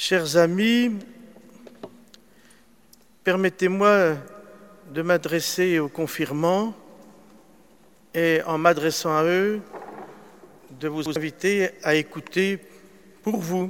Chers amis, permettez-moi de m'adresser aux confirmants et en m'adressant à eux, de vous inviter à écouter pour vous.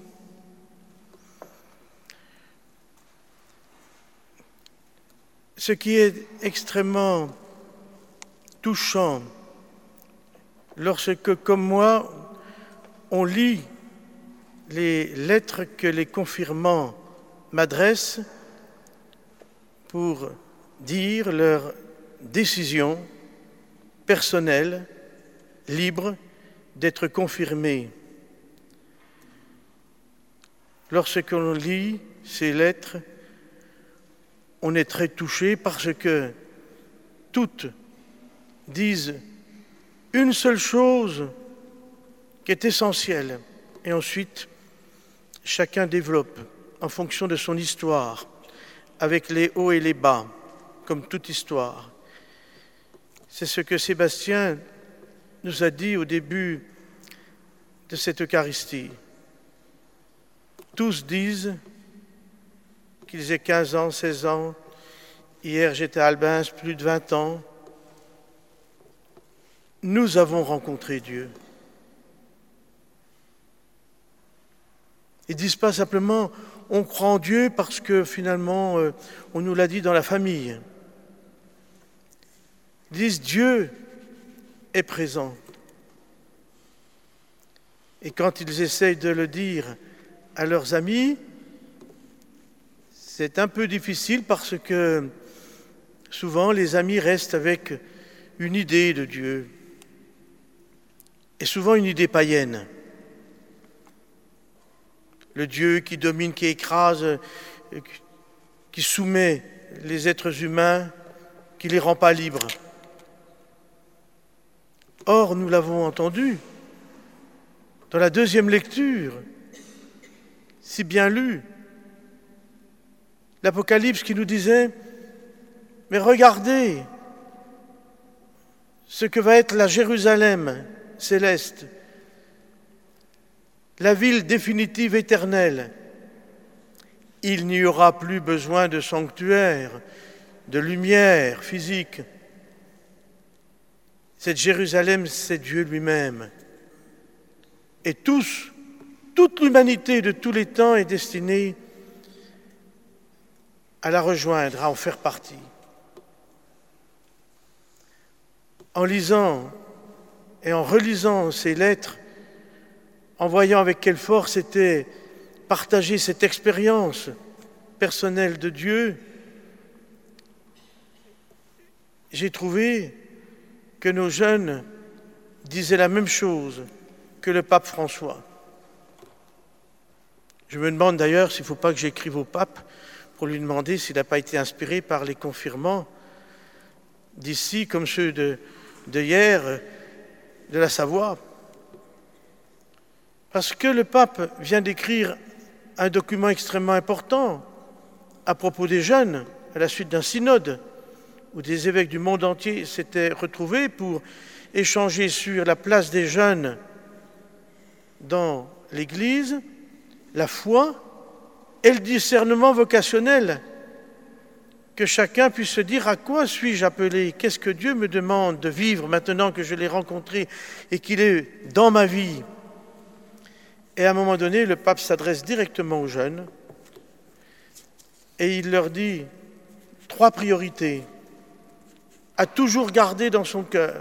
Ce qui est extrêmement touchant lorsque, comme moi, on lit les lettres que les confirmants m'adressent pour dire leur décision personnelle, libre, d'être confirmés. Lorsqu'on lit ces lettres, on est très touché parce que toutes disent une seule chose qui est essentielle. Et ensuite, chacun développe en fonction de son histoire, avec les hauts et les bas, comme toute histoire. C'est ce que Sébastien nous a dit au début de cette Eucharistie. Tous disent qu'ils aient 15 ans, 16 ans. Hier, j'étais à Albins, plus de 20 ans. Nous avons rencontré Dieu. Ils ne disent pas simplement « on croit en Dieu parce que finalement, on nous l'a dit dans la famille ». Ils disent « Dieu est présent ». Et quand ils essayent de le dire à leurs amis, c'est un peu difficile parce que souvent les amis restent avec une idée de Dieu, et souvent une idée païenne. Le Dieu qui domine, qui écrase, qui soumet les êtres humains, qui ne les rend pas libres. Or, nous l'avons entendu dans la deuxième lecture, si bien lue, l'Apocalypse qui nous disait « Mais regardez ce que va être la Jérusalem céleste, la ville définitive éternelle. Il n'y aura plus besoin de sanctuaire, de lumière physique. Cette Jérusalem, c'est Dieu lui-même. Et toute l'humanité de tous les temps est destinée à la rejoindre, à en faire partie. » En lisant et en relisant ces lettres, en voyant avec quelle force était partagée cette expérience personnelle de Dieu, j'ai trouvé que nos jeunes disaient la même chose que le pape François. Je me demande d'ailleurs s'il ne faut pas que j'écrive au pape pour lui demander s'il n'a pas été inspiré par les confirmants d'ici, comme ceux de hier, de la Savoie. Parce que le pape vient d'écrire un document extrêmement important à propos des jeunes, à la suite d'un synode, où des évêques du monde entier s'étaient retrouvés pour échanger sur la place des jeunes dans l'Église, la foi et le discernement vocationnel, que chacun puisse se dire à quoi suis-je appelé, qu'est-ce que Dieu me demande de vivre maintenant que je l'ai rencontré et qu'il est dans ma vie. Et à un moment donné, le pape s'adresse directement aux jeunes et il leur dit 3 priorités à toujours garder dans son cœur.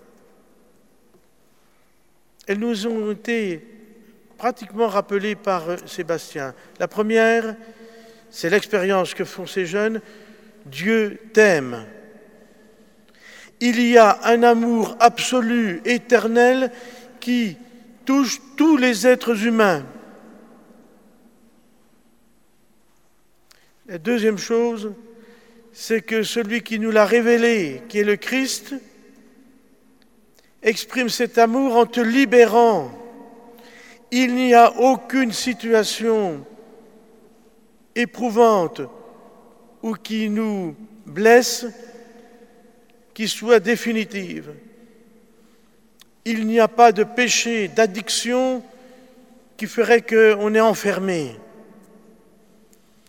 Elles nous ont été pratiquement rappelées par Sébastien. La première, c'est l'expérience que font ces jeunes. Dieu t'aime. Il y a un amour absolu, éternel, qui touche tous les êtres humains. La deuxième chose, c'est que celui qui nous l'a révélé, qui est le Christ, exprime cet amour en te libérant. Il n'y a aucune situation éprouvante ou qui nous blesse qui soit définitive. Il n'y a pas de péché, d'addiction qui ferait qu'on est enfermé.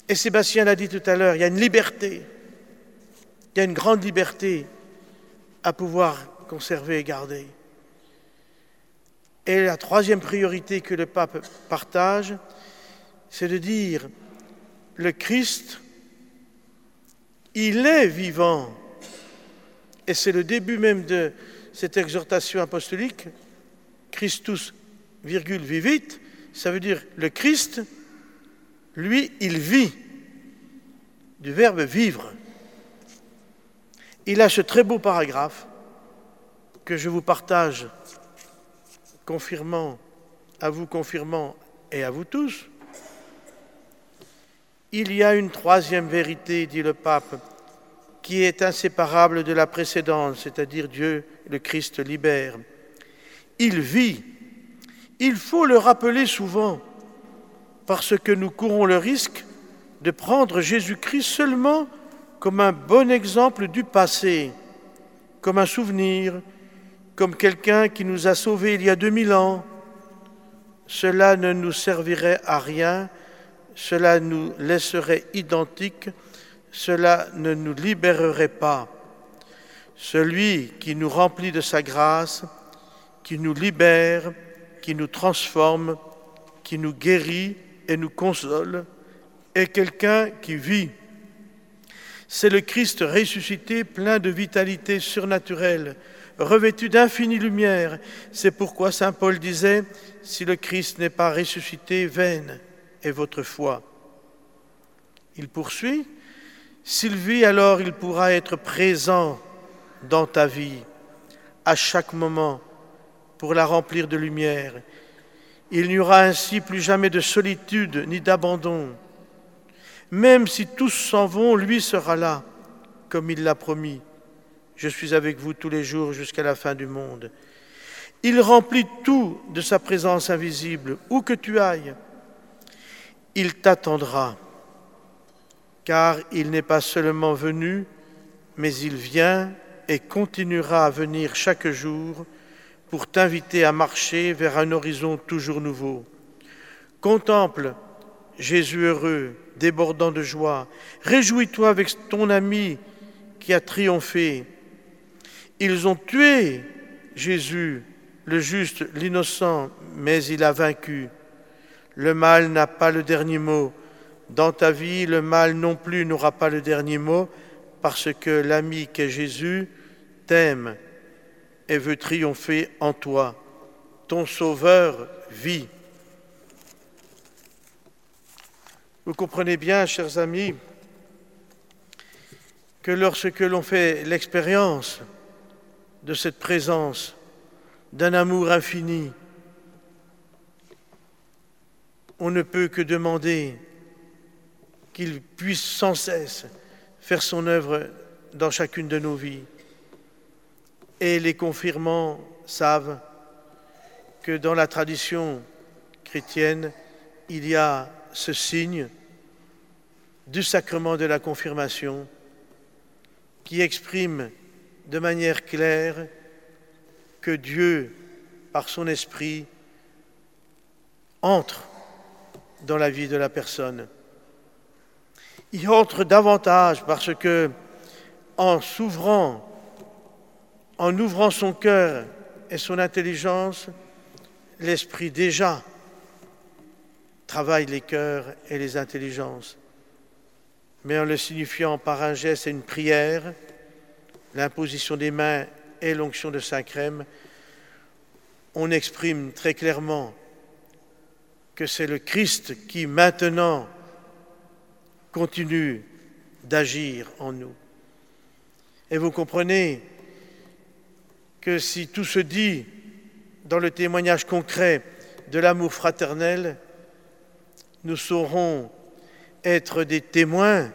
Et Sébastien l'a dit tout à l'heure, il y a une liberté, il y a une grande liberté à pouvoir conserver et garder. Et la troisième priorité que le pape partage, c'est de dire, le Christ, il est vivant. Et c'est le début même de cette exhortation apostolique, Christus, vivit, ça veut dire le Christ, lui, il vit, du verbe vivre. Il a ce très beau paragraphe que je vous partage, confirmant et à vous tous. Il y a une troisième vérité, dit le pape, qui est inséparable de la précédente, c'est-à-dire Dieu, le Christ libère. Il vit. Il faut le rappeler souvent, parce que nous courons le risque de prendre Jésus-Christ seulement comme un bon exemple du passé, comme un souvenir, comme quelqu'un qui nous a sauvés il y a 2000 ans. Cela ne nous servirait à rien, cela nous laisserait identiques, cela ne nous libérerait pas. Celui qui nous remplit de sa grâce, qui nous libère, qui nous transforme, qui nous guérit et nous console, est quelqu'un qui vit. C'est le Christ ressuscité, plein de vitalité surnaturelle, revêtu d'infinie lumière. C'est pourquoi saint Paul disait, « Si le Christ n'est pas ressuscité, vaine est votre foi. » Il poursuit, « S'il vit, alors il pourra être présent dans ta vie, à chaque moment, pour la remplir de lumière. Il n'y aura ainsi plus jamais de solitude ni d'abandon. Même si tous s'en vont, lui sera là, comme il l'a promis. Je suis avec vous tous les jours jusqu'à la fin du monde. Il remplit tout de sa présence invisible, où que tu ailles. Il t'attendra, car il n'est pas seulement venu, mais il vient et continuera à venir chaque jour pour t'inviter à marcher vers un horizon toujours nouveau. Contemple Jésus heureux, débordant de joie. Réjouis-toi avec ton ami qui a triomphé. Ils ont tué Jésus, le juste, l'innocent, mais il a vaincu. Le mal n'a pas le dernier mot. Dans ta vie, le mal non plus n'aura pas le dernier mot, parce que l'ami qu'est Jésus t'aime et veut triompher en toi. Ton Sauveur vit. Vous comprenez bien, chers amis, que lorsque l'on fait l'expérience de cette présence, d'un amour infini, on ne peut que demander qu'il puisse sans cesse faire son œuvre dans chacune de nos vies. Et les confirmants savent que dans la tradition chrétienne, il y a ce signe du sacrement de la confirmation qui exprime de manière claire que Dieu, par son esprit, entre dans la vie de la personne. Il entre davantage parce que, en ouvrant son cœur et son intelligence, l'Esprit déjà travaille les cœurs et les intelligences. Mais en le signifiant par un geste et une prière, l'imposition des mains et l'onction de Saint-Crème, on exprime très clairement que c'est le Christ qui maintenant continue d'agir en nous. Et vous comprenez que si tout se dit dans le témoignage concret de l'amour fraternel, nous saurons être des témoins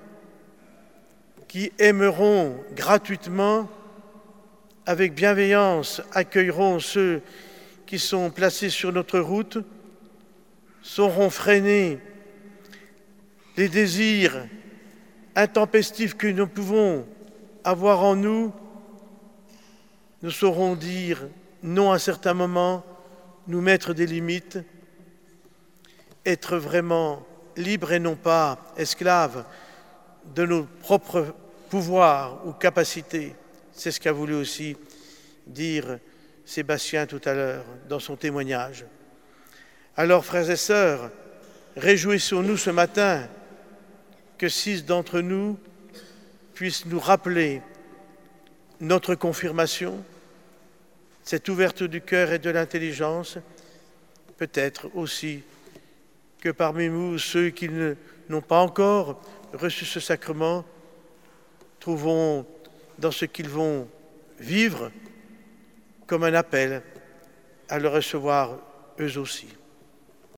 qui aimeront gratuitement, avec bienveillance, accueilleront ceux qui sont placés sur notre route, sauront freiner les désirs intempestifs que nous pouvons avoir en nous, nous saurons dire non à certains moments, nous mettre des limites, être vraiment libres et non pas esclaves de nos propres pouvoirs ou capacités. C'est ce qu'a voulu aussi dire Sébastien tout à l'heure dans son témoignage. Alors, frères et sœurs, réjouissons-nous ce matin que 6 d'entre nous puissent nous rappeler notre confirmation, cette ouverture du cœur et de l'intelligence, peut-être aussi que parmi nous, ceux qui n'ont pas encore reçu ce sacrement, trouvons dans ce qu'ils vont vivre comme un appel à le recevoir eux aussi.